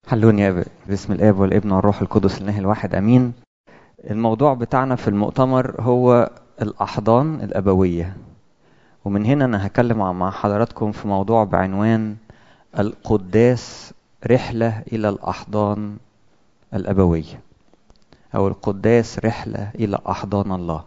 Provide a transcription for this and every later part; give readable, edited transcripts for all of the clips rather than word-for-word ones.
حلوني يا باسم الاب والابن والروح القدس الاله الواحد امين. الموضوع بتاعنا في المؤتمر هو الاحضان الابويه، ومن هنا انا هكلم مع حضراتكم في موضوع بعنوان القداس رحله الى الاحضان الابويه، او القداس رحله الى احضان الله.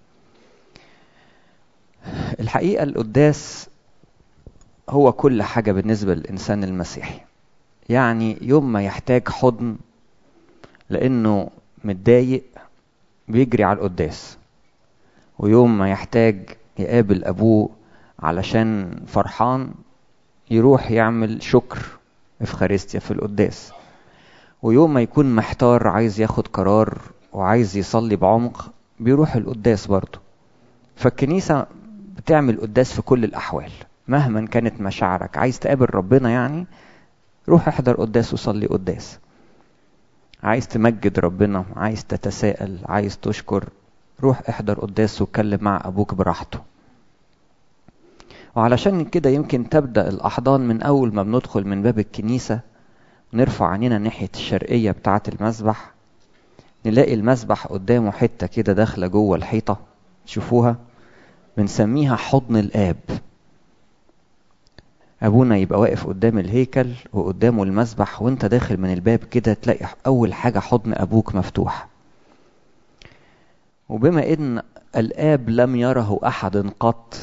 الحقيقه القداس هو كل حاجه بالنسبه للانسان المسيحي. يعني يوم ما يحتاج حضن لانه متضايق بيجري على القداس، ويوم ما يحتاج يقابل أبوه علشان فرحان يروح يعمل شكر إفخارستيا في القداس، ويوم ما يكون محتار عايز ياخد قرار وعايز يصلي بعمق بيروح القداس برضه. فالكنيسة بتعمل قداس في كل الأحوال مهما كانت مشاعرك. عايز تقابل ربنا يعني روح احضر قداس وصلي قداس. عايز تمجد ربنا، عايز تتساءل، عايز تشكر، روح احضر قداس واتكلم مع أبوك براحته. وعلشان كده يمكن تبدأ الأحضان من أول ما بندخل من باب الكنيسة، نرفع عينينا ناحية الشرقية بتاعة المسبح، نلاقي المسبح قدامه حتة كده داخلة جوه الحيطة، تشوفوها بنسميها حضن الآب. أبونا يبقى واقف قدام الهيكل وقدامه المسبح، وانت داخل من الباب كده تلاقي أول حاجة حضن أبوك مفتوح. وبما إن الآب لم يره أحد قط،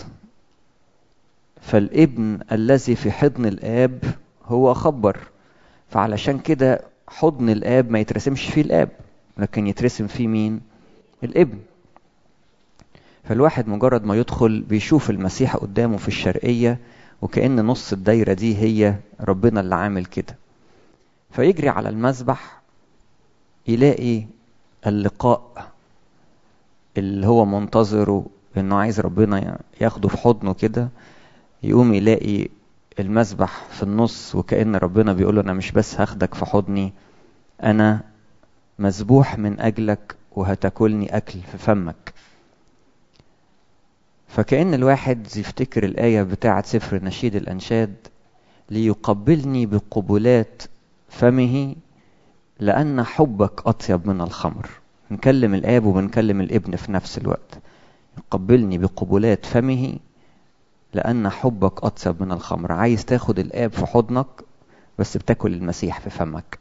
فالابن الذي في حضن الآب هو خبر. فعلشان كده حضن الآب ما يترسمش فيه الآب، لكن يترسم فيه مين؟ الابن. فالواحد مجرد ما يدخل بيشوف المسيح قدامه في الشرقية، وكأن نص الدايرة دي هي ربنا اللي عامل كده. فيجري على المسبح يلاقي اللقاء اللي هو منتظره، انه عايز ربنا ياخده في حضنه كده. يقوم يلاقي المسبح في النص، وكأن ربنا بيقوله انا مش بس هاخدك في حضني، انا مذبوح من اجلك وهتاكلني اكل في فمك. فكأن الواحد يفتكر الآية بتاعة سفر نشيد الأنشاد: ليقبلني بقبلات فمه لأن حبك أطيب من الخمر. نكلم الآب وبنكلم الابن في نفس الوقت. يقبلني بقبلات فمه لأن حبك أطيب من الخمر. عايز تاخد الآب في حضنك بس بتاكل المسيح في فمك.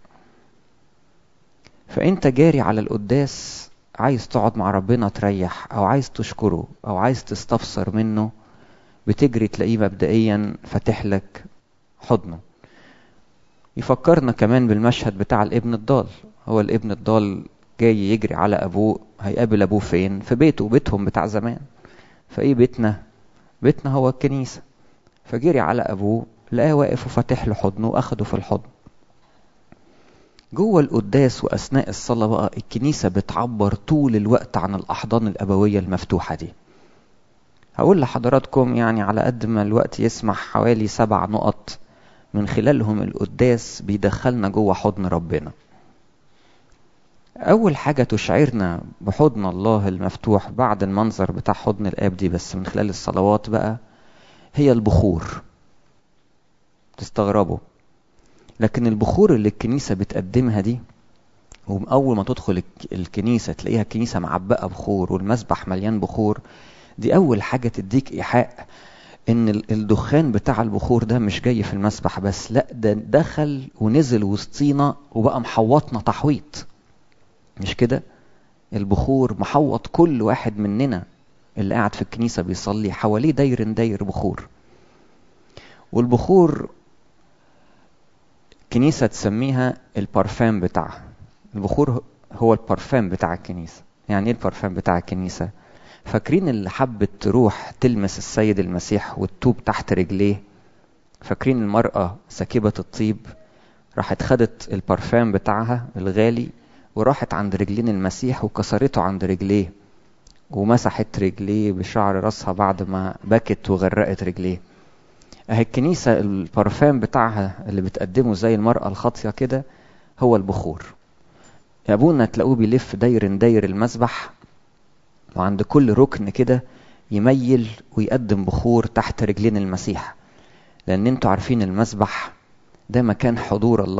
فأنت جاري على القداس عايز تقعد مع ربنا تريح، أو عايز تشكره، أو عايز تستفسر منه، بتجري تلاقيه مبدئيا فاتح لك حضنه. يفكرنا كمان بالمشهد بتاع الابن الضال. هو الابن الضال جاي يجري على أبوه، هيقابل أبوه فين؟ في بيته، بيتهم بتاع زمان. فإيه بيتنا؟ بيتنا هو الكنيسة. فجري على أبوه لقاه واقف وفاتح له حضنه وأخده في الحضن. جوه القداس وأثناء الصلاة بقى الكنيسة بتعبر طول الوقت عن الأحضان الأبوية المفتوحة دي. هقول لحضراتكم يعني على قد ما الوقت يسمح حوالي 7 نقط من خلالهم القداس بيدخلنا جوه حضن ربنا. أول حاجة تشعرنا بحضن الله المفتوح بعد المنظر بتاع حضن الآب دي، بس من خلال الصلوات بقى، هي البخور. تستغربوا، لكن البخور اللي الكنيسة بتقدمها دي، وأول ما تدخل الكنيسة تلاقيها الكنيسة معبقة بخور والمسبح مليان بخور، دي أول حاجة تديك إيحاء إن الدخان بتاع البخور ده مش جاي في المسبح بس، لأ ده دخل ونزل وسطينا وبقى محوطنا تحويط. مش كده؟ البخور محوط كل واحد مننا اللي قاعد في الكنيسة بيصلي، حواليه داير بخور. والبخور كنيسة تسميها البارفان بتاعها. البخور هو البارفان بتاع الكنيسة. يعني ايه البارفان بتاع الكنيسة؟ فاكرين اللي حبت تروح تلمس السيد المسيح والتوب تحت رجليه؟ فاكرين المرأة سكيبة الطيب راحت خدت البارفان بتاعها الغالي وراحت عند رجلين المسيح وكسرته عند رجليه، ومسحت رجليه بشعر راسها بعد ما بكت وغرقت رجليه. اهي الكنيسة البارفان بتاعها اللي بتقدمه زي المرأة الخاطية كده هو البخور. يا ابونا تلاقوه بيلف داير المسبح، وعند كل ركن كده يميل ويقدم بخور تحت رجلين المسيح. لان انتوا عارفين المسبح ده مكان حضور الله.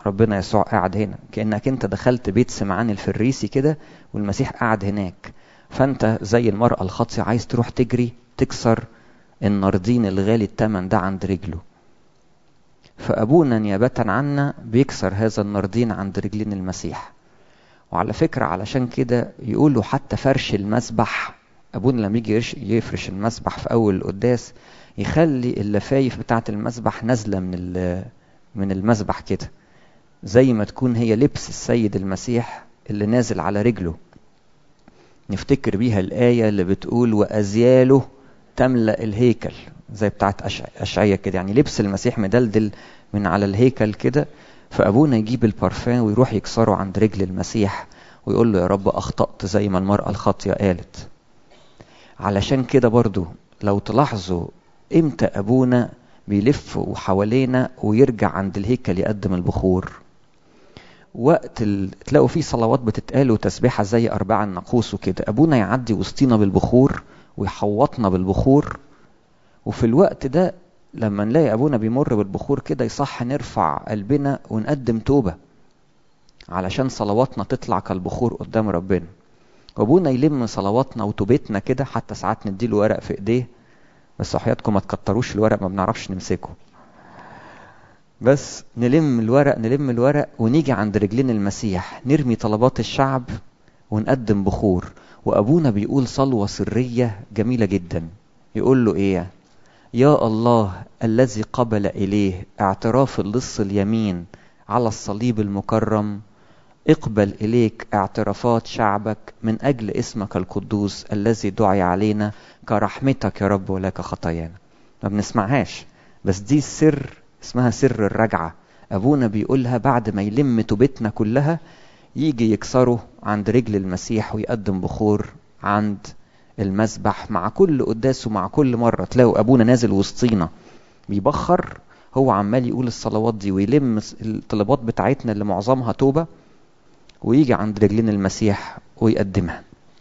ربنا يسوع قاعد هنا، كأنك انت دخلت بيت سمعان الفريسي كده والمسيح قاعد هناك، فانت زي المرأة الخاطئة عايز تروح تجري تكسر الناردين الغالي التمن ده عند رجله. فأبونا نيابة عنا بيكسر هذا الناردين عند رجلين المسيح. وعلى فكرة علشان كده يقولوا حتى فرش المسبح، أبونا لما يجي يفرش المسبح في أول القداس يخلي اللفايف بتاعة المسبح نازلة من المسبح كده، زي ما تكون هي لبس السيد المسيح اللي نازل على رجله. نفتكر بيها الآية اللي بتقول وأزياله تملأ الهيكل، زي بتاعت أشعية كده، يعني لبس المسيح مدلدل من على الهيكل كده. فأبونا يجيب البارفان ويروح يكسره عند رجل المسيح ويقول له يا رب أخطأت زي ما المرأة الخاطية قالت. علشان كده برضو لو تلاحظوا امتى أبونا بيلف وحوالينا ويرجع عند الهيكل يقدم البخور، وقت تلاقوا فيه صلوات بتتقال وتسبيحة زي أرباع الناقوس وكده، أبونا يعدي وسطينا بالبخور ويحوطنا بالبخور. وفي الوقت ده لما نلاقي أبونا بيمر بالبخور كده يصح نرفع قلبنا ونقدم توبة علشان صلواتنا تطلع كالبخور قدام ربنا. وأبونا يلم صلواتنا وتوبتنا كده، حتى ساعات نديله ورق في إيديه، بس حياتكم ما تكتروش الورق ما بنعرفش نمسكه، بس نلم الورق ونيجي عند رجلين المسيح نرمي طلبات الشعب ونقدم بخور. وأبونا بيقول صلوة سرية جميلة جدا، يقول له إيه؟ يا الله الذي قبل إليه اعتراف اللص اليمين على الصليب المكرم، اقبل إليك اعترافات شعبك من أجل اسمك القدوس الذي دعي علينا كرحمتك يا رب ولك خطايانا. ما بنسمعهاش، بس دي السر، اسمها سر الرجعة. أبونا بيقولها بعد ما يلم توبتنا كلها، يجي يكسره عند رجل المسيح ويقدم بخور عند المسبح. مع كل قداس ومع كل مرة تلاقوا أبونا نازل وسطينا بيبخر، هو عمال يقول الصلوات دي ويلم الطلبات بتاعتنا اللي معظمها توبة، ويجي عند رجلين المسيح ويقدمها.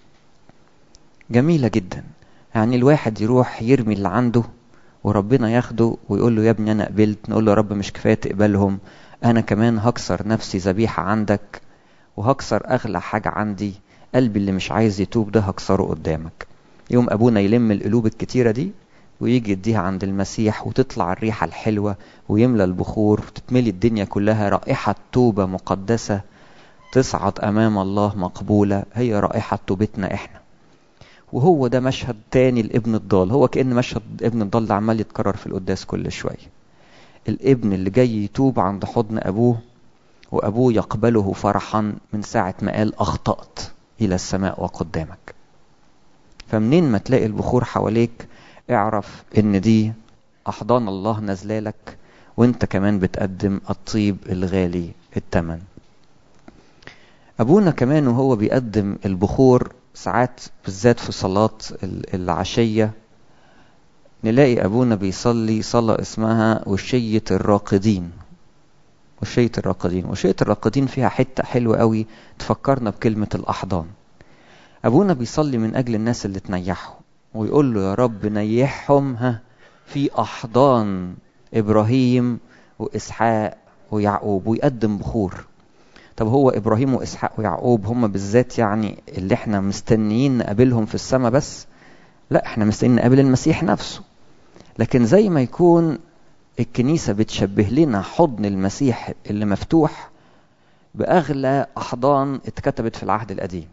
جميلة جدا. يعني الواحد يروح يرمي اللي عنده وربنا ياخده ويقول له يا ابني أنا قبلت. نقول له يا رب مش كفاية تقبلهم، أنا كمان هكسر نفسي ذبيحة عندك، وهكسر أغلى حاجة عندي، قلبي اللي مش عايز يتوب ده هكسره قدامك. يوم أبونا يلم القلوب الكتيرة دي ويجي يديها عند المسيح، وتطلع الريحة الحلوة ويملى البخور وتتملي الدنيا كلها رائحة توبة مقدسة تصعد أمام الله مقبولة، هي رائحة توبتنا إحنا. وهو ده مشهد تاني لابن الضال، هو كأن مشهد ابن الضال ده عمال يتكرر في القداس كل شوية. الابن اللي جاي يتوب عند حضن أبوه، وأبوه يقبله فرحا من ساعة ما قال أخطأت إلى السماء وقدامك. فمنين ما تلاقي البخور حواليك اعرف إن دي أحضان الله نزلالك، وانت كمان بتقدم الطيب الغالي التمن. أبونا كمان وهو بيقدم البخور ساعات بالذات في صلاة العشية نلاقي أبونا بيصلي صلاة اسمها وشية الراقدين. وشية الراقدين فيها حتة حلوة قوي تفكرنا بكلمة الأحضان. أبونا بيصلي من أجل الناس اللي تنيحهم ويقول له يا رب نيحهم في أحضان إبراهيم وإسحاق ويعقوب، ويقدم بخور. طب هو إبراهيم وإسحاق ويعقوب هم بالذات يعني اللي احنا مستنيين نقابلهم في السماء بس؟ لا، احنا مستنيين نقابل المسيح نفسه. لكن زي ما يكون الكنيسة بتشبه لنا حضن المسيح اللي مفتوح بأغلى أحضان اتكتبت في العهد القديم،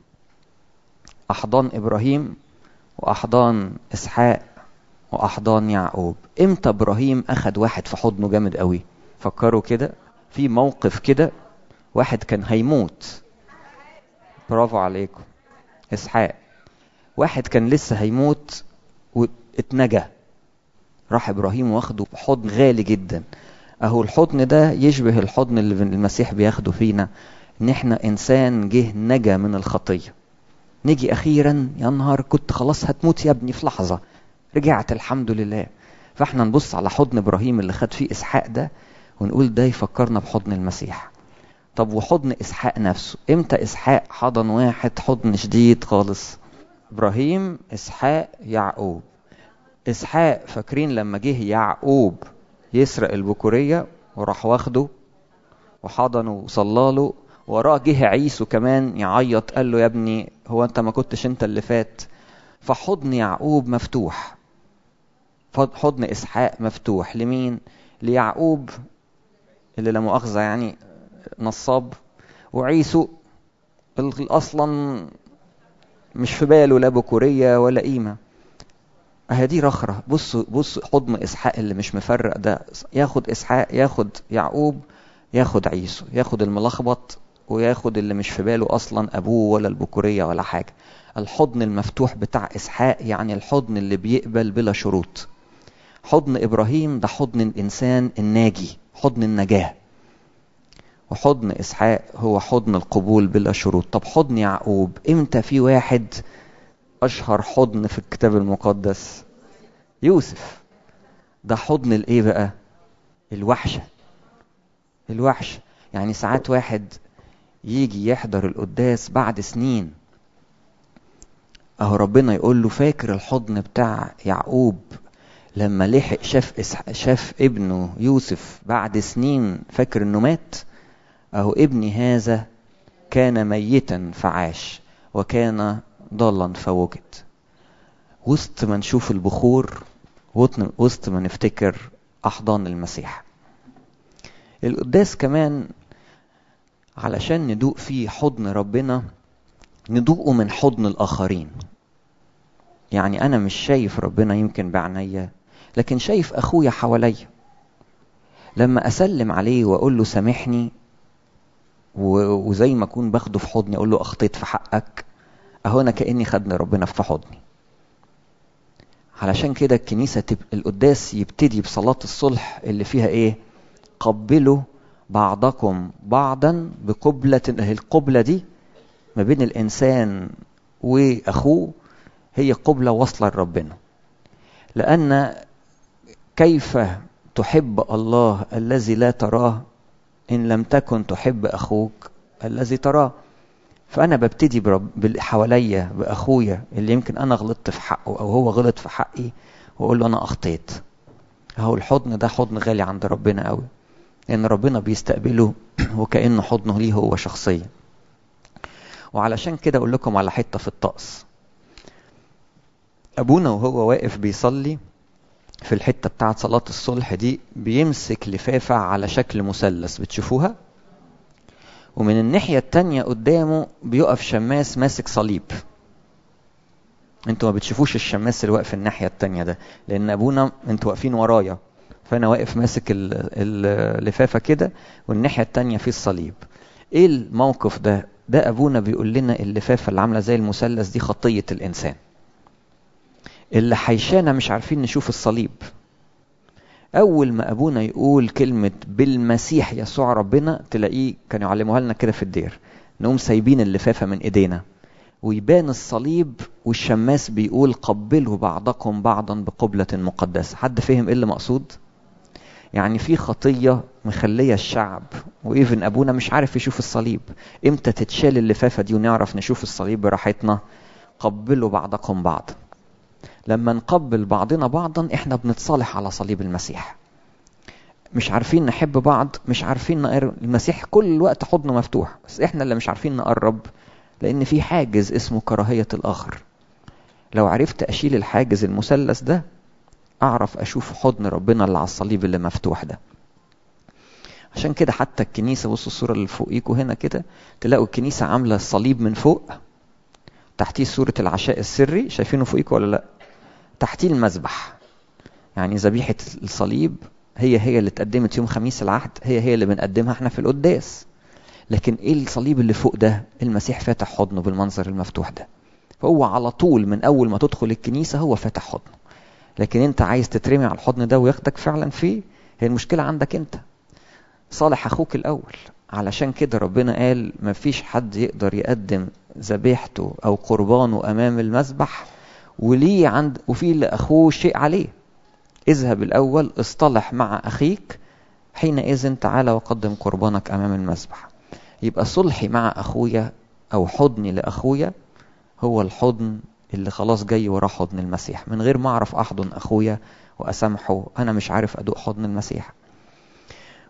أحضان إبراهيم وأحضان إسحاق وأحضان يعقوب. امتى إبراهيم أخد واحد في حضنه جامد قوي؟ فكروا كده في موقف كده، واحد كان هيموت، برافو عليكم، إسحاق. واحد كان لسه هيموت واتنجى، راح إبراهيم واخده بحضن غالي جدا. أهو الحضن ده يشبه الحضن اللي المسيح بياخده فينا، إن إحنا إنسان جه نجا من الخطية، نيجي أخيرا يا نهار كنت خلاص هتموت يا ابني في لحظة، رجعت الحمد لله. فإحنا نبص على حضن إبراهيم اللي خد فيه إسحاق ده ونقول ده يفكرنا بحضن المسيح. طب وحضن إسحاق نفسه إمتى إسحاق حضن واحد حضن شديد خالص؟ إبراهيم، إسحاق، يعقوب. إسحاق فاكرين لما جه يعقوب يسرق البكورية وراح واخده وحضنه وصلاله. وراه جه عيسو كمان يعيط، قال له يا ابني هو انت ما كنتش انت اللي فات؟ فحضن يعقوب مفتوح، حضن اسحاق مفتوح لمين؟ ليعقوب اللي لا مؤاخذة يعني نصاب، وعيسو اصلا مش في باله لا بكورية ولا قيمة. دي رخرة. بص حضن اسحاق اللي مش مفرق ده، ياخد اسحاق، ياخد يعقوب، ياخد عيسو، ياخد الملخبط وياخد اللي مش في باله اصلا ابوه ولا البكورية ولا حاجة. الحضن المفتوح بتاع اسحاق يعني الحضن اللي بيقبل بلا شروط. حضن ابراهيم ده حضن الانسان الناجي، حضن النجاة. وحضن اسحاق هو حضن القبول بلا شروط. طب حضن يعقوب امتى؟ في واحد اشهر حضن في الكتاب المقدس، يوسف. ده حضن الايه بقى؟ الوحشة. الوحشة يعني ساعات واحد يجي يحضر القداس بعد سنين، اهو ربنا يقول له فاكر الحضن بتاع يعقوب لما لحق شاف ابنه يوسف بعد سنين، فاكر انه مات؟ اهو ابني هذا كان ميتا فعاش وكان ضالا فوجد. وسط ما نشوف البخور، وسط ما نفتكر احضان المسيح. القداس كمان علشان ندوق فيه حضن ربنا، ندوقه من حضن الآخرين. يعني أنا مش شايف ربنا يمكن بعناية، لكن شايف أخويا حواليا. لما أسلم عليه وأقول له سامحني، وزي ما أكون باخده في حضني أقول له أخطيت في حقك، أهو أنا كأني خدني ربنا في حضني. علشان كده الكنيسة القداس يبتدي بصلاة الصلح اللي فيها إيه؟ قبلوا بعضكم بعضا بقبلة. القبلة دي ما بين الإنسان وأخوه هي قبلة واصلة لربنا. لأن كيف تحب الله الذي لا تراه إن لم تكن تحب أخوك الذي تراه؟ فأنا ببتدي حواليا بأخويا اللي يمكن أنا غلطت في حقه أو هو غلط في حقي، وأقول له أنا أخطيت. أهو الحضن ده حضن غالي عند ربنا قوي، لأن ربنا بيستقبله وكأنه حضنه ليه هو شخصيا. وعلشان كده أقول لكم على حتة في الطقس. أبونا وهو واقف بيصلي في الحتة بتاعت صلاة الصلح دي بيمسك لفافة على شكل مثلث، بتشوفوها؟ ومن الناحية التانية قدامه بيقف شماس ماسك صليب. انتوا ما بتشوفوش الشماس اللي واقف الناحية التانية ده، لأن أبونا انتوا واقفين ورايا، فأنا واقف ماسك اللفافة كده، والناحية التانية فيه الصليب. ايه الموقف ده؟ ده أبونا بيقول لنا اللفافة اللي عاملة زي المثلث دي خطية الإنسان اللي حيشانا مش عارفين نشوف الصليب. أول ما أبونا يقول كلمة بالمسيح يسوع ربنا، تلاقيه كانوا يعلموها لنا كده في الدير، نقوم سايبين اللفافة من إيدينا ويبان الصليب، والشماس بيقول قبلوا بعضكم بعضا بقبلة مقدسة. حد فهم إيه اللي مقصود؟ يعني في خطية مخلية الشعب وإيفن أبونا مش عارف يشوف الصليب. إمتى تتشال اللفافة دي ونعرف نشوف الصليب براحتنا؟ قبلوا بعضكم بعضا. لما نقبل بعضنا بعضا احنا بنتصالح على صليب المسيح. مش عارفين نحب بعض، مش عارفين نقرب. المسيح كل الوقت حضنه مفتوح، بس احنا اللي مش عارفين نقرب لان في حاجز اسمه كراهية الاخر. لو عرفت اشيل الحاجز المثلث ده اعرف اشوف حضن ربنا اللي على الصليب اللي مفتوح ده. عشان كده حتى الكنيسة، بصوا الصورة اللي فوقيكوا هنا كده، تلاقوا الكنيسة عاملة الصليب من فوق، تحتيه صورة العشاء السري، شايفينه فوقيكوا ولا لا؟ تحتيه المذبح. يعني ذبيحة الصليب هي اللي اتقدمت يوم خميس العهد، هي اللي بنقدمها احنا في القداس. لكن ايه الصليب اللي فوق ده؟ المسيح فاتح حضنه بالمنظر المفتوح ده. فهو على طول من اول ما تدخل الكنيسة هو فاتح حضنه. لكن انت عايز تترمي على الحضن ده وياخدك فعلا فيه، هي المشكلة عندك انت. صالح اخوك الاول. علشان كده ربنا قال مفيش حد يقدر يقدم ذبيحته او قربانه امام المذبح وليه وفي لاخوه شيء عليه. اذهب الأول اصطلح مع أخيك، حينئذ تعالى وقدم قربانك أمام المذبح. يبقى صلحي مع أخويا أو حضني لأخويا هو الحضن اللي خلاص جاي وراه حضن المسيح. من غير ما أعرف أحضن أخويا وأسامحه أنا مش عارف أدوق حضن المسيح.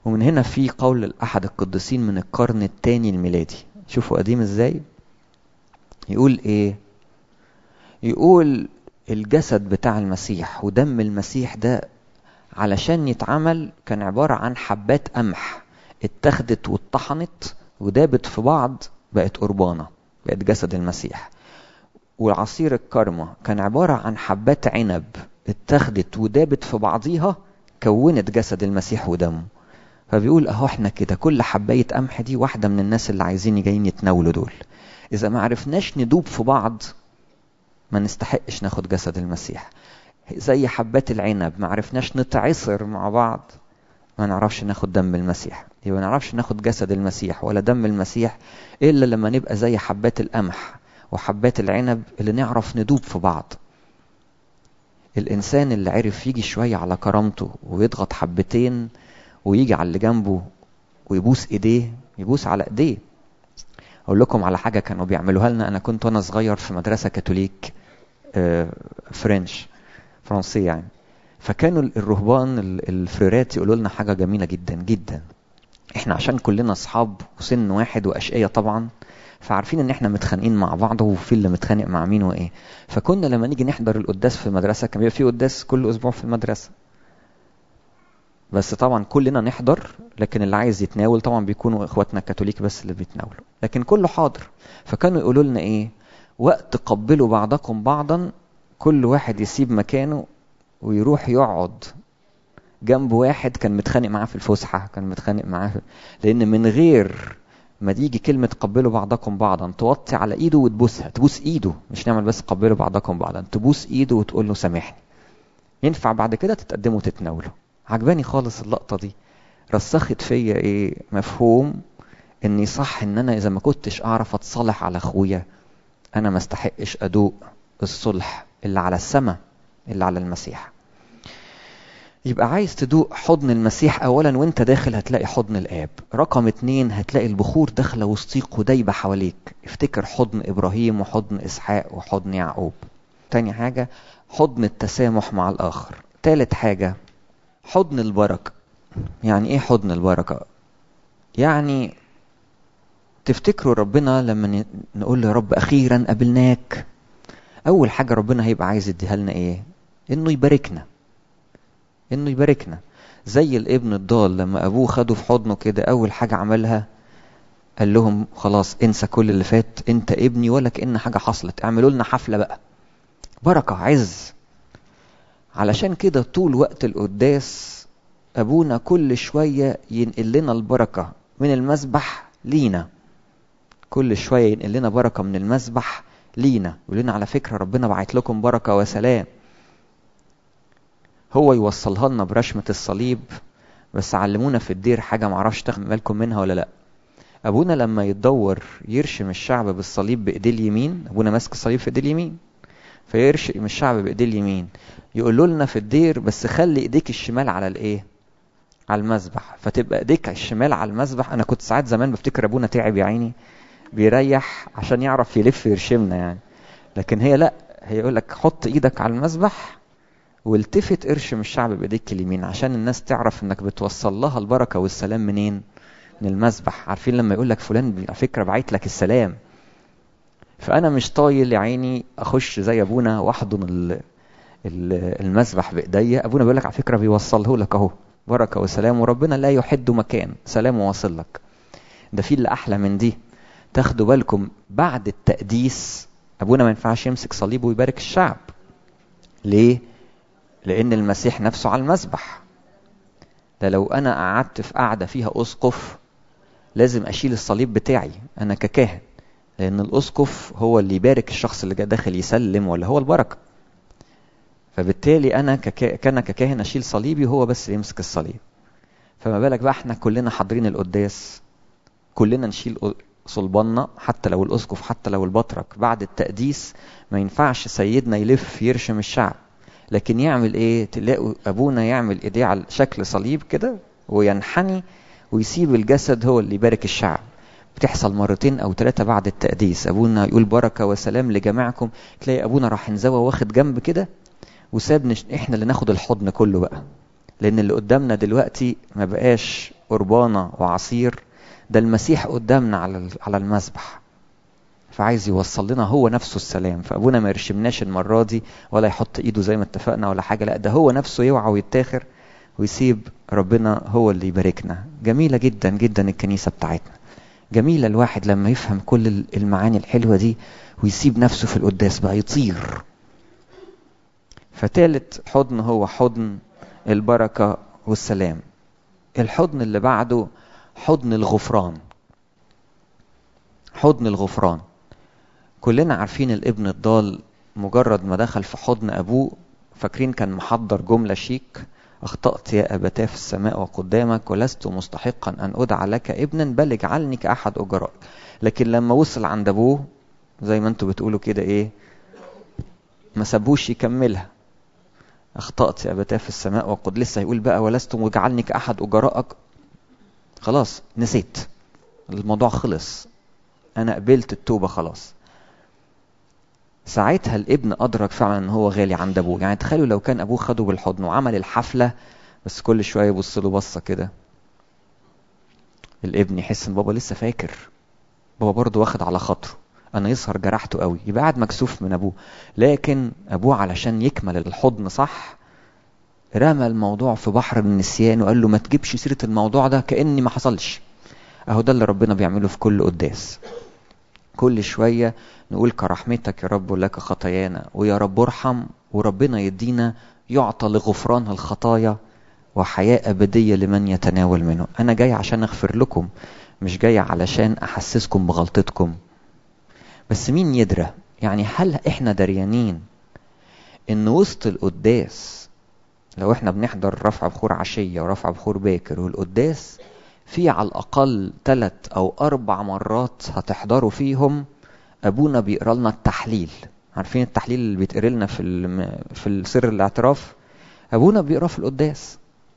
ومن هنا في قول أحد القديسين من القرن الثاني الميلادي، شوفوا قديم ازاي، يقول ايه؟ يقول الجسد بتاع المسيح ودم المسيح ده علشان يتعمل كان عبارة عن حبات قمح اتخذت واتطحنت ودابت في بعض بقت قربانة، بقت جسد المسيح. والعصير الكرمة كان عبارة عن حبات عنب اتخذت ودابت في بعضيها كونت جسد المسيح ودمه. فبيقول اهو احنا كده كل حباية قمح دي واحدة من الناس اللي عايزين جايين يتناولوا دول. اذا ما عرفناش ندوب في بعض ما نستحقش ناخد جسد المسيح. زي حبات العنب ما عرفناش نتعصر مع بعض ما نعرفش ناخد دم المسيح. يبقى ما نعرفش ناخد جسد المسيح ولا دم المسيح إلا لما نبقى زي حبات القمح وحبات العنب اللي نعرف ندوب في بعض. الإنسان اللي عرف يجي شوية على كرامته ويضغط حبتين ويجي على اللي جنبه ويبوس إيديه، يبوس على إيديه. أقول لكم على حاجة كانوا بيعملوها لنا. أنا كنت وأنا صغير في مدرسة كاثوليك فرنسية يعني. فكانوا الرهبان الفريرات يقولوا لنا حاجة جميلة جدا جدا. احنا عشان كلنا اصحاب وسن واحد واشقية طبعا، فعارفين ان احنا متخانقين مع بعض وفي اللي متخانق مع مين وايه. فكنا لما نيجي نحضر القداس في المدرسة كان بيبقى في قداس كل اسبوع في المدرسة، بس طبعا كلنا نحضر، لكن اللي عايز يتناول طبعا بيكونوا اخواتنا الكاثوليك بس اللي بيتناولوا، لكن كله حاضر. فكانوا يقولوا لنا ايه؟ وقت قبلوا بعضكم بعضا كل واحد يسيب مكانه ويروح يقعد جنب واحد كان متخانق معاه في الفسحة، كان متخانق معاه لأن من غير ما تيجي كلمة قبلوا بعضكم بعضا توطي على إيده وتبوسها، تبوس إيده، مش نعمل بس قبلوا بعضكم بعضا، تبوس إيده وتقول له سامحني. ينفع بعد كده تتقدموا وتتناولوا. عجباني خالص اللقطة دي، رسخت فيا إيه؟ مفهوم إني صح إن أنا إذا ما كنتش أعرف أتصالح على أخويا أنا ما استحقش أدوق الصلح اللي على السماء اللي على المسيح. يبقى عايز تدوق حضن المسيح أولا وانت داخل هتلاقي حضن الآب. رقم 2 هتلاقي البخور داخله وسطيك ودايبة حواليك. افتكر حضن إبراهيم وحضن إسحاق وحضن يعقوب. تاني حاجة حضن التسامح مع الآخر. تالت حاجة حضن البركة. يعني ايه حضن البركة؟ يعني تفتكروا ربنا لما نقول له رب أخيرا قابلناك، أول حاجة ربنا هيبقى عايز يديها لنا ايه؟ إنه يباركنا، إنه يباركنا. زي الابن الضال لما أبوه خده في حضنه كده أول حاجة عملها قال لهم خلاص انسى كل اللي فات، انت ابني ولا كأن حاجة حصلت، اعملوا لنا حفلة بقى، بركة عز. علشان كده طول وقت القداس أبونا كل شوية ينقل لنا البركة من المسبح لينا، كل شوية ينقل لنا بركة من المسبح لينا، يقول لنا على فكرة ربنا بعت لكم بركة وسلام. هو يوصلها لنا برشمة الصليب. بس علمونا في الدير حاجة معرفش تاخد بالكم منها ولا لا. أبونا لما يتدور يرشم الشعب بالصليب بإيديه اليمين، أبونا ماسك الصليب في إيديه اليمين، فيرشم الشعب بإيديه اليمين، يقولوا لنا في الدير بس خلي إيديك الشمال على الإيه؟ على المسبح، فتبقى إيديك الشمال على المسبح. أنا كنت ساعات زمان بفتكر أبونا تعب يا عيني بيريح عشان يعرف يلف يرشمنا يعني، لكن هي لا، هي يقول لك حط إيدك على المسبح والتفت ارشم الشعب بايديك اليمين عشان الناس تعرف انك بتوصل لها البركه والسلام منين؟ من المسبح. عارفين لما يقول لك فلان على فكره بعت لك السلام، فانا مش طايل يا عيني اخش زي ابونا واحضن المسبح بايديا. ابونا بيقول لك على فكره بيوصله لك اهو بركه وسلام، وربنا لا يحد مكان، سلام واصل لك. ده في اللي احلى من دي. تاخدوا بالكم بعد التقديس ابونا ما ينفعش يمسك صليبه ويبارك الشعب. ليه؟ لأن المسيح نفسه على المسبح. ده لو أنا قعدت في قعدة فيها أسقف لازم أشيل الصليب بتاعي أنا ككاهن، لأن الأسقف هو اللي يبارك الشخص اللي جاء داخل يسلم ولا هو البركة. فبالتالي أنا ككاهن أشيل صليبي وهو بس يمسك الصليب. فما بالك بقى احنا كلنا حاضرين القداس كلنا نشيل صلباننا، حتى لو الأسقف حتى لو البطرك. بعد التقديس ما ينفعش سيدنا يلف يرشم الشعب، لكن يعمل ايه؟ تلاقوا ابونا يعمل ايديه على شكل صليب كده وينحني ويسيب الجسد هو اللي يبارك الشعب. بتحصل 2 أو 3 بعد التقديس. ابونا يقول بركة وسلام لجماعكم، تلاقي ابونا راح انزوى واخد جنب كده وسابنا احنا اللي ناخد الحضن كله بقى، لان اللي قدامنا دلوقتي ما بقاش قربانة وعصير، ده المسيح قدامنا على المذبح، فعايز يوصل لنا هو نفسه السلام. فأبونا ما يرشمناش المرة دي ولا يحط ايده زي ما اتفقنا ولا حاجة، لا، ده هو نفسه يوعى ويتاخر ويسيب ربنا هو اللي يباركنا. جميلة جدا جدا الكنيسة بتاعتنا، جميلة الواحد لما يفهم كل المعاني الحلوة دي ويسيب نفسه في القداس بقى يطير. فتالت حضن هو حضن البركة والسلام. الحضن اللي بعده حضن الغفران. حضن الغفران، كلنا عارفين الابن الضال مجرد ما دخل في حضن أبوه، فاكرين كان محضر جملة شيك: أخطأت يا أبتاه في السماء وقدامك، ولست مستحقا أن أدعى لك ابنا، بل اجعلني كأحد أجرائك. لكن لما وصل عند أبوه زي ما انتوا بتقولوا كده إيه، ما سابوش يكملها. أخطأت يا أبتاه في السماء وقد، لسه يقول بقى ولست واجعلني كأحد أجرائك. خلاص نسيت الموضوع، خلص، أنا قبلت التوبة خلاص. ساعتها الابن أدرك فعلا ان هو غالي عند أبوه. يعني تخيلوا لو كان أبوه خده بالحضن وعمل الحفلة، بس كل شوية يبص له بصة كده، الابن يحس ان بابا لسه فاكر، بابا برضه واخد على خاطره، أنا يظهر جرحته قوي، يبقى قاعد مكسوف من أبوه. لكن أبوه علشان يكمل الحضن صح رمى الموضوع في بحر النسيان وقال له ما تجيبش سيرة الموضوع ده كأني ما حصلش. أهو ده اللي ربنا بيعمله في كل قداس. كل شوية نقول كرحمتك يا رب لك خطايانا، ويا رب ارحم، وربنا يدينا يعطى لغفران الخطايا وحياة أبدية لمن يتناول منه. أنا جاي عشان أغفر لكم، مش جاي علشان أحسسكم بغلطتكم. بس مين يدرى؟ يعني هل إحنا دريانين إن وسط القداس، لو إحنا بنحضر رفع بخور عشية ورفع بخور باكر والقداس، في على الأقل 3 أو 4 مرات هتحضروا فيهم أبونا بيقرأ لنا التحليل. عارفين التحليل اللي بيتقرأ لنا في السر الاعتراف؟ أبونا بيقرأ في القداس.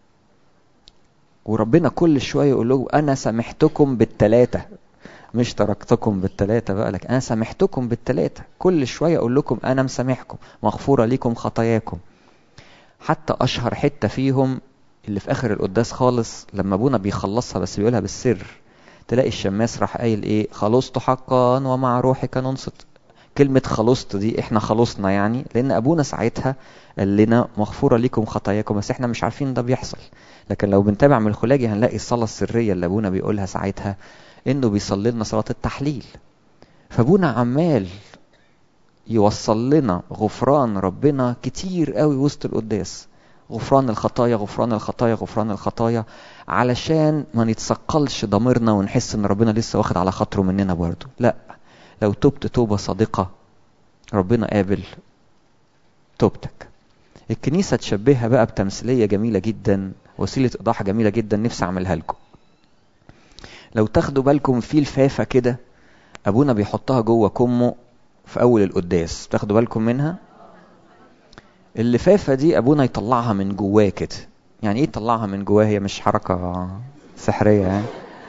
وربنا كل شوية يقول له أنا سامحتكم بال3، مش تركتكم بال3 بقى، لك أنا سامحتكم بال3. كل شوية أقول لكم أنا مسامحكم، مغفورة لكم خطاياكم. حتى أشهر حتة فيهم اللي في آخر القداس خالص، لما أبونا بيخلصها بس بيقولها بالسر، تلاقي الشماس راح قايل إيه: خلصت حقا ومع روحك ننصت. كلمة خلصت دي إحنا خلصنا يعني، لأن أبونا ساعتها قال لنا مغفورة لكم خطاياكم، بس إحنا مش عارفين ده بيحصل. لكن لو بنتابع من الخلاجي هنلاقي الصلاة السرية اللي أبونا بيقولها ساعتها إنه بيصلي لنا صلاة التحليل. فأبونا عمال يوصل لنا غفران ربنا كتير قوي وسط القداس، غفران الخطايا غفران الخطايا غفران الخطايا، علشان ما نتثقلش ضميرنا ونحس ان ربنا لسه واخد على خاطره مننا برضه. لا، لو تبت توبة صادقة ربنا قابل توبتك. الكنيسة تشبهها بقى بتمثيلية جميلة جدا، وسيلة إيضاح جميلة جدا نفسي أعملها لكم. لو تاخدوا بالكم في الفافة كده أبونا بيحطها جوه كمه في أول القداس، تاخدوا بالكم منها؟ اللفافة دي أبونا يطلعها من جواه كده. يعني إيه يطلعها من جواه؟ هي مش حركة سحرية يعني،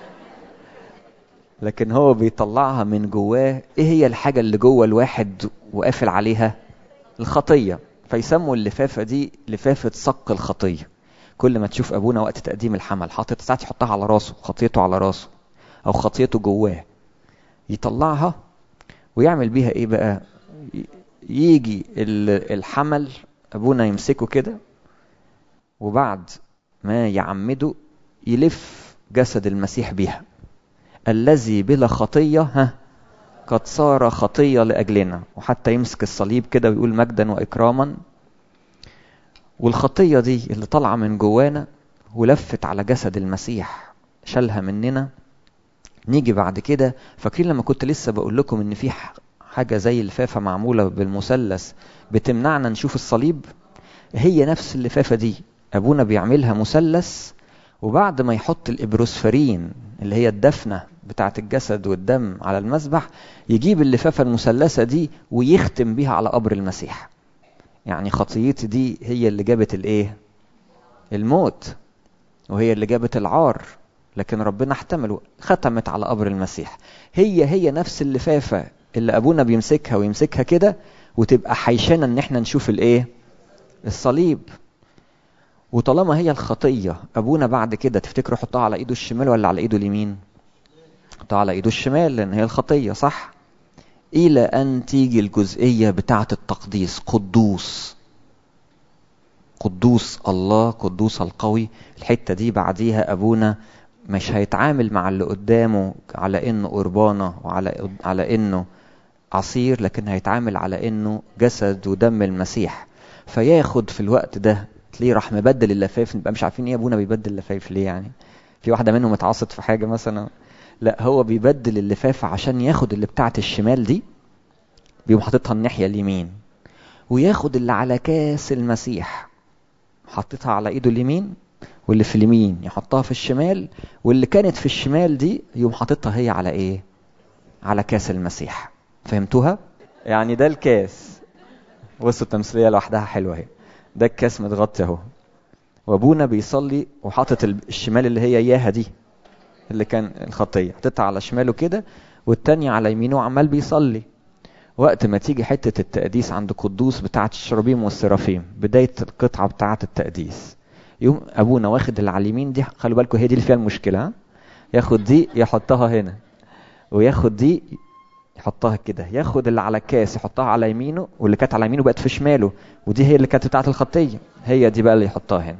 لكن هو بيطلعها من جواه. إيه هي الحاجة اللي جوه الواحد وقافل عليها؟ الخطية. فيسموا اللفافة دي لفافة صق الخطية. كل ما تشوف أبونا وقت تقديم الحمل حاطط ساعات يحطها على راسه، خطيته على راسه أو خطيته جواه، يطلعها ويعمل بيها إيه بقى؟ يجي الحمل أبونا يمسكه كده، وبعد ما يعمده يلف جسد المسيح بيها. الذي بلا خطية قد صار خطية لأجلنا. وحتى يمسك الصليب كده ويقول مجدا وإكراما. والخطية دي اللي طالعة من جوانا ولفت على جسد المسيح شالها مننا. نيجي بعد كده، فاكرين لما كنت لسه بقول لكم ان في حاجة زي اللفافة معمولة بالمثلث بتمنعنا نشوف الصليب؟ هي نفس اللفافة دي أبونا بيعملها مثلث، وبعد ما يحط الإبروسفرين اللي هي الدفنة بتاعة الجسد والدم على المذبح، يجيب اللفافة المثلثة دي ويختم بيها على قبر المسيح. يعني خطيتي دي هي اللي جابت الايه؟ الموت، وهي اللي جابت العار، لكن ربنا احتمله، ختمت على قبر المسيح. هي نفس اللفافة اللي أبونا بيمسكها ويمسكها كده وتبقى حيشانة ان احنا نشوف الايه؟ الصليب. وطالما هي الخطية ابونا بعد كده تفتكروا يحطها على ايده الشمال ولا على ايده اليمين؟ يحطها على ايده الشمال لان هي الخطية، صح؟ الى ان تيجي الجزئية بتاعة التقديس. قدوس، قدوس الله، قدوس القوي. الحتة دي بعديها ابونا مش هيتعامل مع اللي قدامه على انه قربانة وعلى انه عصير، لكن هيتعامل على انه جسد ودم المسيح. فياخد في الوقت ده تلاقيه راح مبدل اللفايف. نبقى مش عارفين ايه ابونا بيبدل اللفايف ليه، يعني في واحدة منهم اتعصت في حاجة مثلا؟ لا، هو بيبدل اللفافة عشان ياخد اللي بتاعت الشمال دي بيقوم حاططها الناحية اليمين، وياخد اللي على كاس المسيح حطيتها على ايده اليمين، واللي في اليمين يحطها في الشمال، واللي كانت في الشمال دي يقوم حاططها هي على ايه؟ على كاس المسيح. فهمتوها؟ يعني ده الكاس، بصوا التمثيلية لوحدها حلوة اهي. ده الكاس متغطي اهو، وابونا بيصلي وحاطط الشمال اللي هي اياها دي اللي كان الخطية حطيتها على شماله كده، والتانية على يمينه وعمال بيصلي. وقت ما تيجي حتة التقديس عند قدوس بتاعة الشرابيم والسرافيم، بداية القطعة بتاعة التقديس، يوم ابونا واخد اللي على اليمين دي، خلوا بالكم هي دي اللي فيها المشكلة، ياخد دي يحطها هنا، وياخد دي يحطها كده، ياخد اللي على الكاس يحطها على يمينه، واللي كانت على يمينه بقت في شماله، ودي هي اللي كانت بتاعة الخطية، هي دي بقى اللي يحطها هنا،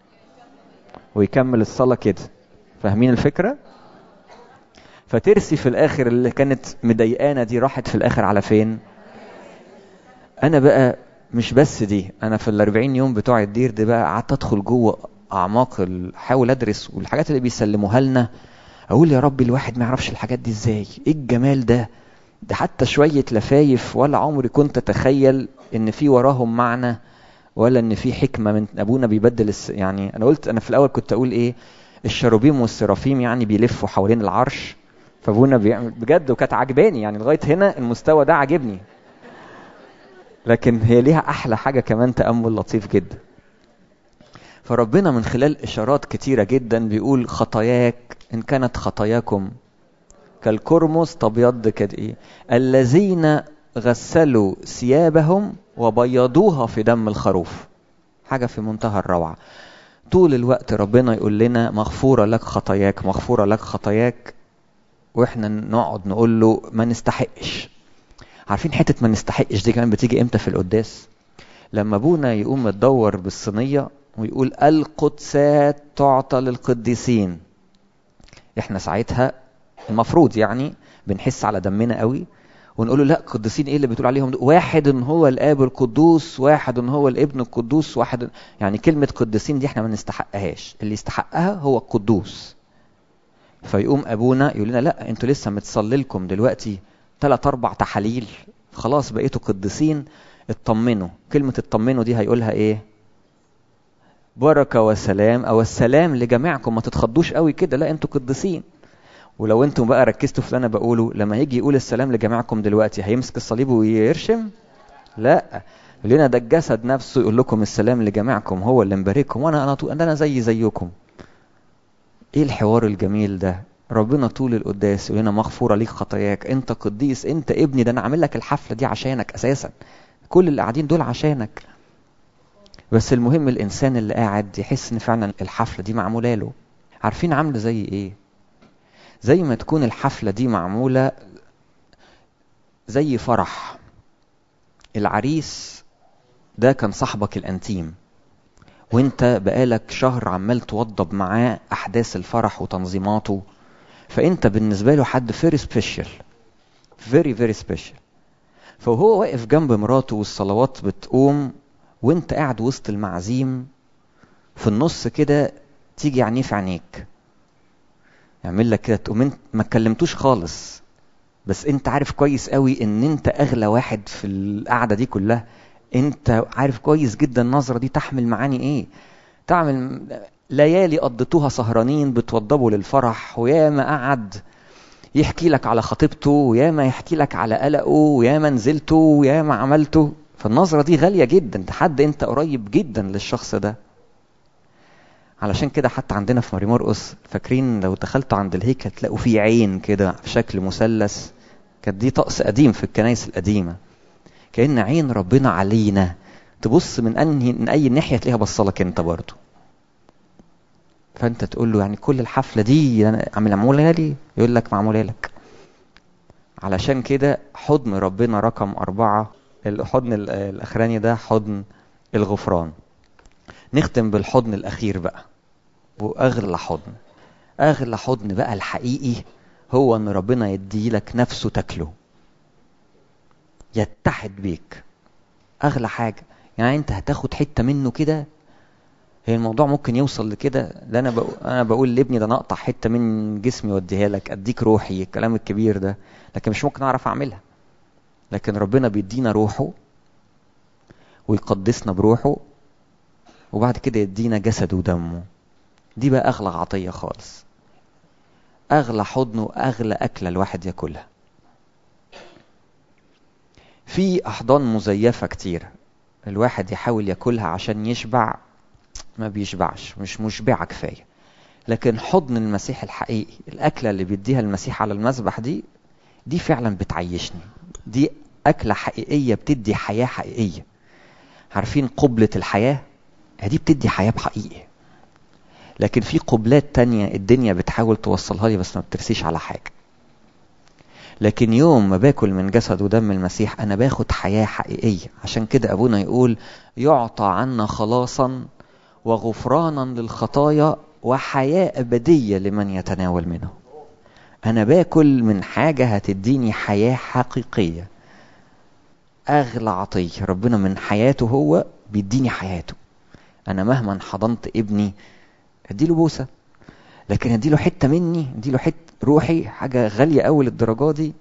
ويكمل الصلاة كده. فاهمين الفكرة؟ فترسي في الاخر اللي كانت مضايقانا دي راحت في الاخر على فين؟ انا بقى مش بس دي، انا في ال40 يوم بتوع الدير دي بقى قعدت ادخل جوه اعماق، احاول ادرس، والحاجات اللي بيسلموها لنا اقول يا ربي الواحد ما يعرفش الحاجات دي ازاي؟ ايه الجمال ده؟ ده حتى شوية لفايف ولا عمري كنت اتخيل ان في وراهم معنى، ولا ان في حكمة من ابونا بيبدل يعني انا قلت، انا في الاول كنت اقول ايه؟ الشروبيم والسرافيم يعني بيلفوا حوالين العرش، فابونا بيعمل بجد، وكانت عجباني يعني لغاية هنا المستوى ده عجبني. لكن هي ليها احلى حاجة كمان، تأمل لطيف جدا. فربنا من خلال اشارات كتيرة جدا بيقول خطاياك ان كانت خطاياكم كالكرمس تبيض كده الذين غسلوا ثيابهم وبيضوها في دم الخروف. حاجة في منتهى الروعة. طول الوقت ربنا يقول لنا مغفورة لك خطاياك، مغفورة لك خطاياك، واحنا نقعد نقول له ما نستحقش. عارفين حتة ما نستحقش دي كمان بتيجي امتى في القداس؟ لما ابونا يقوم متدور بالصينية ويقول القدسات تعطى للقديسين، احنا ساعتها المفروض يعني بنحس على دمنا قوي ونقول له لا، قديسين ايه اللي بتقول عليهم؟ واحد هو الاب القدوس، واحد هو الابن القدوس، واحد. يعني كلمة قديسين دي احنا ما نستحقهاش، اللي يستحقها هو القدوس. فيقوم ابونا يقول لنا لا، انتوا لسه متصلي لكم دلوقتي 3-4 تحاليل خلاص بقيتوا قديسين، اطمنوا. كلمة اطمنوا دي هيقولها ايه؟ بركة وسلام، او السلام لجميعكم، ما تتخضوش قوي كده، لا انتوا قديسين. ولو انتم بقى ركزتوا في اللي انا بقوله، لما يجي يقول السلام لجميعكم دلوقتي هيمسك الصليب ويرشم؟ لا، لنا ده الجسد نفسه يقول لكم السلام لجميعكم، هو اللي مبارككم، وانا انا زيكم. ايه الحوار الجميل ده؟ ربنا طول القداس يقول لنا مغفورة ليك خطاياك، انت قديس، انت ابني، ده انا عامل لك الحفلة دي عشانك اساسا، كل اللي قاعدين دول عشانك. بس المهم الانسان اللي قاعد يحس ان فعلا الحفلة دي معمولة له. عارفين عاملة زي ايه؟ زي ما تكون الحفلة دي معمولة زي فرح. العريس ده كان صاحبك الانتيم، وانت بقالك شهر عمال توضب معاه احداث الفرح وتنظيماته، فانت بالنسبة له حد very special، very very special. فهو واقف جنب مراته والصلوات بتقوم، وانت قاعد وسط المعزيم في النص كده، تيجي عينيه في عينيك، يعمل لك كده، تقوم انت ما اتكلمتوش خالص، بس انت عارف كويس قوي ان انت اغلى واحد في القعدة دي كلها. انت عارف كويس جدا النظرة دي تحمل معاني ايه. تعمل ليالي قضيتوها سهرانين بتوضبوا للفرح، وياما قعد يحكي لك على خطيبته، وياما يحكي لك على قلقه، وياما نزلته، وياما عملته. فالنظرة دي غالية جدا، حد انت قريب جدا للشخص ده. علشان كده حتى عندنا في ماري مرقس، فاكرين لو دخلتوا عند الهيكل تلاقوا فيه عين كده في شكل مثلث، كانت دي طقس قديم في الكنائس القديمة، كأن عين ربنا علينا، تبص من اي ناحية تلاقيها بصلك انت برضو. فانت تقول له يعني كل الحفلة دي انا معمولة لي؟ يقول لك معمولة لك. علشان كده حضن ربنا رقم 4، الحضن الاخراني ده حضن الغفران. نختم بالحضن الاخير بقى، واغلى حضن. اغلى حضن بقى الحقيقي هو ان ربنا يديلك نفسه تاكله، يتحد بيك. اغلى حاجة يعني انت هتاخد حتة منه كده. هي الموضوع ممكن يوصل لكده، ده انا بقول لابني ده انا اقطع حتة من جسمي واديها لك، اديك روحي، الكلام الكبير ده، لكن مش ممكن اعرف اعملها. لكن ربنا بيدينا روحه ويقدسنا بروحه، وبعد كده يدينا جسد ودمه. دي بقى اغلى عطية خالص، اغلى حضن واغلى اكلة الواحد ياكلها. في احضان مزيفة كتير الواحد يحاول ياكلها عشان يشبع، ما بيشبعش، مش مشبعة كفاية. لكن حضن المسيح الحقيقي، الاكلة اللي بيديها المسيح على المذبح دي فعلا بتعيشني. دي اكلة حقيقية بتدي حياة حقيقية. عارفين قبلة الحياة؟ دي بتدي حياة بحقيقة. لكن في قبلات تانية الدنيا بتحاول توصلها لي بس ما بترسيش على حاجة. لكن يوم ما باكل من جسد ودم المسيح انا باخد حياة حقيقية. عشان كده ابونا يقول يعطى عنا خلاصا وغفرانا للخطايا وحياة أبدية لمن يتناول منه. أنا باكل من حاجة هتديني حياة حقيقية. أغلى عطية ربنا من حياته، هو بيديني حياته. أنا مهما حضنت ابني هديله بوسة، لكن هديله حتة مني، هديله حتة روحي، حاجة غالية أوي للدرجة دي.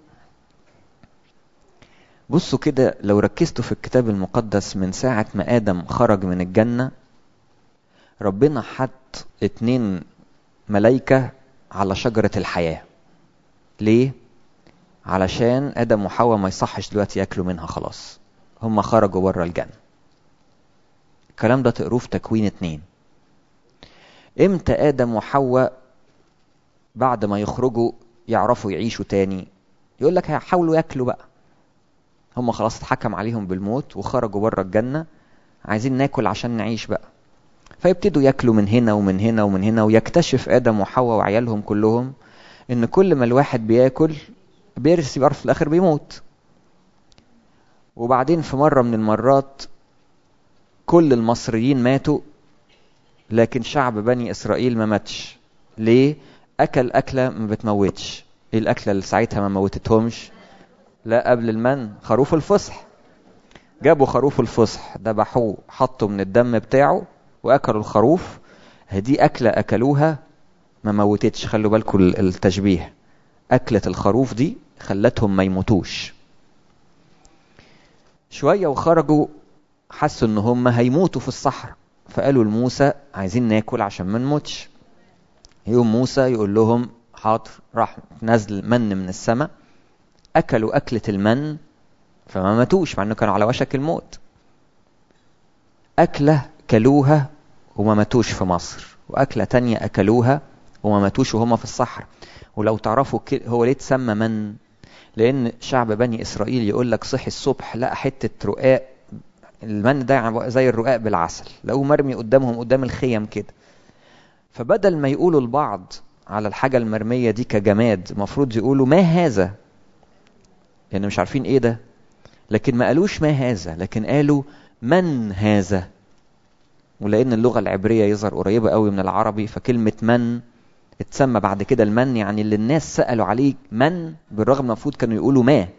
بصوا كده لو ركزتوا في الكتاب المقدس، من ساعة ما آدم خرج من الجنة ربنا حط 2 ملايكة على شجرة الحياة. ليه؟ علشان آدم وحواء ما يصحش دلوقتي ياكلوا منها، خلاص هم خرجوا بره الجنة. الكلام ده تقروه في تكوين 2. امتى آدم وحواء بعد ما يخرجوا يعرفوا يعيشوا تاني؟ يقول لك هيحاولوا ياكلوا بقى، هم خلاص اتحكم عليهم بالموت وخرجوا بره الجنة، عايزين ناكل عشان نعيش بقى. فيبتدوا ياكلوا من هنا ومن هنا ومن هنا، ويكتشف آدم وحواء وعيالهم كلهم ان كل ما الواحد بياكل بيرسي بقى في الاخر بيموت. وبعدين في مرة من المرات كل المصريين ماتوا، لكن شعب بني اسرائيل ما ماتش. ليه؟ اكل اكلة ما بتموتش. ايه الاكلة اللي ساعتها ما موتتهمش؟ لا قبل المن خروف الفصح. جابوا خروف الفصح ذبحوه، حطوا من الدم بتاعه واكلوا الخروف. هدي اكلة اكلوها ما موتتش. خلوا بالكم التشبيه، اكلة الخروف دي خلتهم ما يموتوش. شوية وخرجوا حسوا ان هم هيموتوا في الصحراء، فقالوا لموسى عايزين ناكل عشان ما نموتش. يوم موسى يقول لهم حاضر، راح نزل من من السماء، اكلوا اكلة المن فما ماتوش مع انه كانوا على وشك الموت. اكلة كلوها وما ماتوش في مصر، واكلة تانية اكلوها وما ماتوش وهم في الصحراء. ولو تعرفوا هو ليه تسمى من، لان شعب بني اسرائيل يقول لك صحي الصبح لقى حتة رقاق، المن ده زي الرقاق بالعسل، لقوه مرمي قدامهم قدام الخيم كده. فبدل ما يقولوا البعض على الحاجة المرمية دي كجماد، مفروض يقولوا ما هذا، يعني مش عارفين ايه ده. لكن ما قالوش ما هذا، لكن قالوا من هذا. ولأن اللغة العبرية يظهر قريبة قوي من العربي، فكلمة من اتسمى بعد كده المن، يعني اللي الناس سألوا عليه من، بالرغم المفروض كانوا يقولوا ما.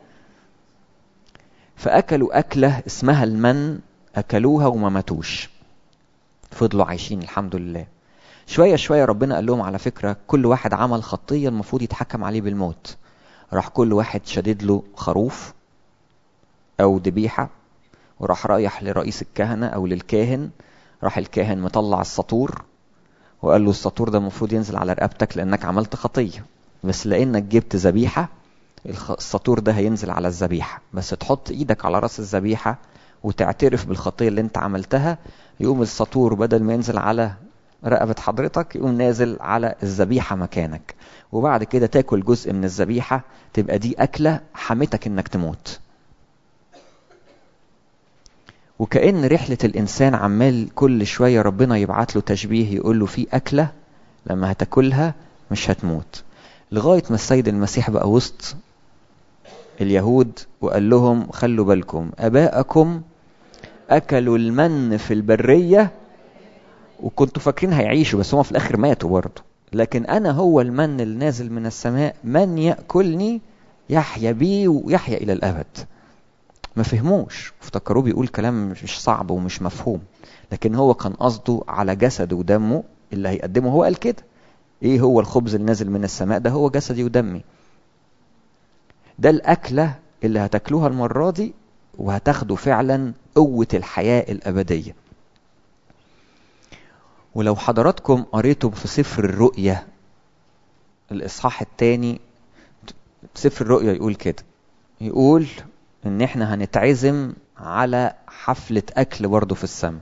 فأكلوا أكلة اسمها المن، أكلوها وما ماتوش، فضلوا عايشين الحمد لله. شوية شوية ربنا قال لهم على فكرة كل واحد عمل خطية المفروض يتحكم عليه بالموت. راح كل واحد شدد له خروف أو ذبيحة، وراح رايح لرئيس الكهنة أو للكاهن. راح الكاهن مطلع السطور وقال له السطور ده المفروض ينزل على رقبتك لأنك عملت خطية، بس لأنك جبت ذبيحة السطور ده هينزل على الذبيحة، بس تحط ايدك على راس الذبيحة وتعترف بالخطية اللي انت عملتها، يقوم السطور بدل ما ينزل على رقبة حضرتك يقوم نازل على الذبيحة مكانك. وبعد كده تاكل جزء من الذبيحة، تبقى دي أكلة حمتك انك تموت. وكأن رحلة الإنسان عمال كل شوية ربنا يبعت له تشبيه يقول له في أكلة لما هتاكلها مش هتموت. لغاية ما السيد المسيح بقى وسط اليهود وقال لهم خلوا بالكم، اباءكم اكلوا المن في البرية وكنتوا فاكرين هيعيشوا، بس هم في الاخر ماتوا برضه. لكن انا هو المن النازل من السماء، من يأكلني يحيا بي ويحيا الى الابد. ما فهموش، افتكروه بيقول كلام مش صعب ومش مفهوم، لكن هو كان قصده على جسده ودمه اللي هيقدمه. هو قال كده، ايه هو الخبز النازل من السماء؟ ده هو جسدي ودمي. ده الأكلة اللي هتاكلوها المرة دي وهتاخدوا فعلا قوة الحياة الأبدية. ولو حضراتكم قريتم في سفر الرؤيا الإصحاح الثاني، سفر الرؤيا يقول كده، يقول ان احنا هنتعزم على حفلة أكل برضو في السماء.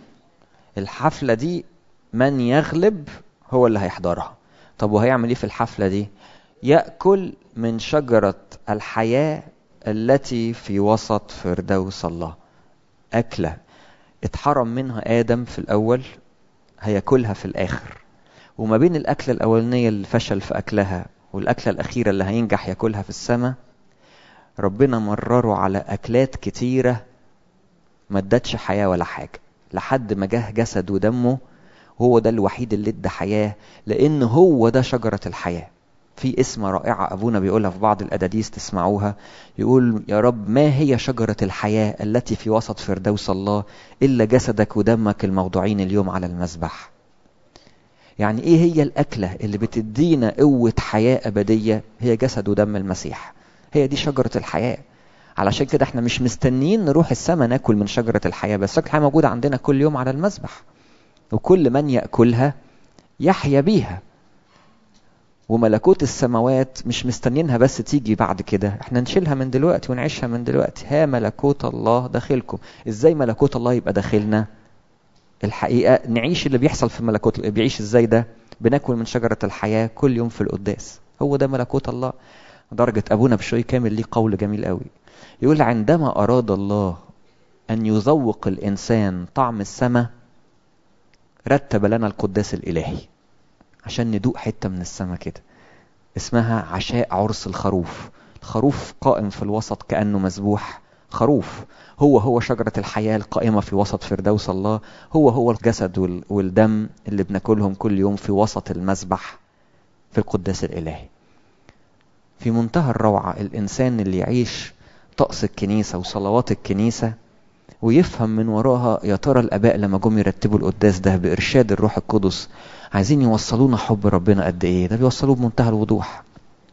الحفلة دي من يغلب هو اللي هيحضرها. طب وهيعمل ايه في الحفلة دي؟ يأكل من شجرة الحياة التي في وسط فردوس الله. أكلة اتحرم منها آدم في الأول، هياكلها في الآخر. وما بين الأكلة الأولانية اللي فشل في أكلها والأكلة الأخيرة اللي هينجح ياكلها في السماء، ربنا مرره على أكلات كتيرة ما ادتش حياة ولا حاجة، لحد ما جه جسد ودمه، هو ده الوحيد اللي ادى حياة، لأن هو ده شجرة الحياة. في اسم رائعة أبونا بيقولها في بعض الأداديس تسمعوها، يقول يا رب ما هي شجرة الحياة التي في وسط فردوس الله إلا جسدك ودمك الموضوعين اليوم على المذبح. يعني إيه هي الأكلة اللي بتدينا قوة حياة أبدية؟ هي جسد ودم المسيح، هي دي شجرة الحياة. علشان كده احنا مش مستنيين نروح السماء ناكل من شجرة الحياة، بس شجرة الحياة موجودة عندنا كل يوم على المذبح، وكل من يأكلها يحيا بيها. وملكوت السماوات مش مستنينها بس تيجي بعد كده، احنا نشيلها من دلوقتي ونعيشها من دلوقتي. ها ملكوت الله داخلكم. ازاي ملكوت الله يبقى داخلنا؟ الحقيقة نعيش اللي بيحصل في ملكوت. بيعيش ازاي ده؟ بناكل من شجرة الحياة كل يوم في القداس، هو ده ملكوت الله. درجة أبونا بشوي كامل ليه قول جميل قوي، يقول عندما أراد الله أن يذوق الإنسان طعم السماء رتب لنا القداس الإلهي عشان ندوق حتة من السماء كده، اسمها عشاء عرس الخروف. الخروف قائم في الوسط كأنه مذبوح خروف، هو شجرة الحياة القائمة في وسط فردوس الله، هو الجسد والدم اللي بناكلهم كل يوم في وسط المذبح في القداس الإلهي. في منتهى الروعة الإنسان اللي يعيش طقس الكنيسة وصلوات الكنيسة ويفهم من وراها. يا ترى الآباء لما جم يرتبوا القداس ده بإرشاد الروح القدس عايزين يوصلونا حب ربنا قد إيه؟ ده بيوصلوه بمنتهى الوضوح.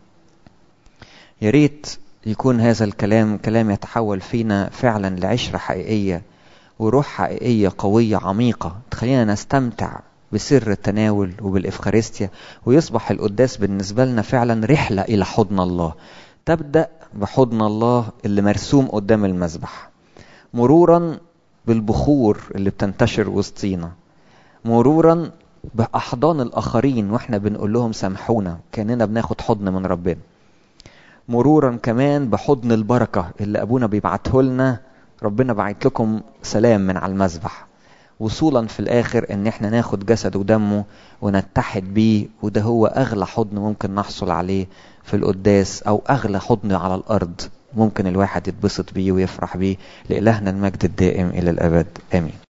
يا ريت يكون هذا الكلام كلام يتحول فينا فعلا لعشرة حقيقية وروح حقيقية قوية عميقة تخلينا نستمتع بسر التناول وبالإفخارستيا، ويصبح القداس بالنسبة لنا فعلا رحلة إلى حضن الله. تبدأ بحضن الله اللي مرسوم قدام المذبح، مرورا بالبخور اللي بتنتشر وسطينا، مرورا بأحضان الآخرين وإحنا بنقول لهم سامحونا كأننا بناخد حضن من ربنا، مرورا كمان بحضن البركة اللي أبونا بيبعته لنا، ربنا بعت لكم سلام من على المذبح، وصولا في الآخر إن إحنا ناخد جسد ودمه ونتحد بيه. وده هو أغلى حضن ممكن نحصل عليه في القداس، أو أغلى حضن على الأرض ممكن الواحد يتبسط بيه ويفرح بيه. لإلهنا المجد الدائم إلى الأبد، آمين.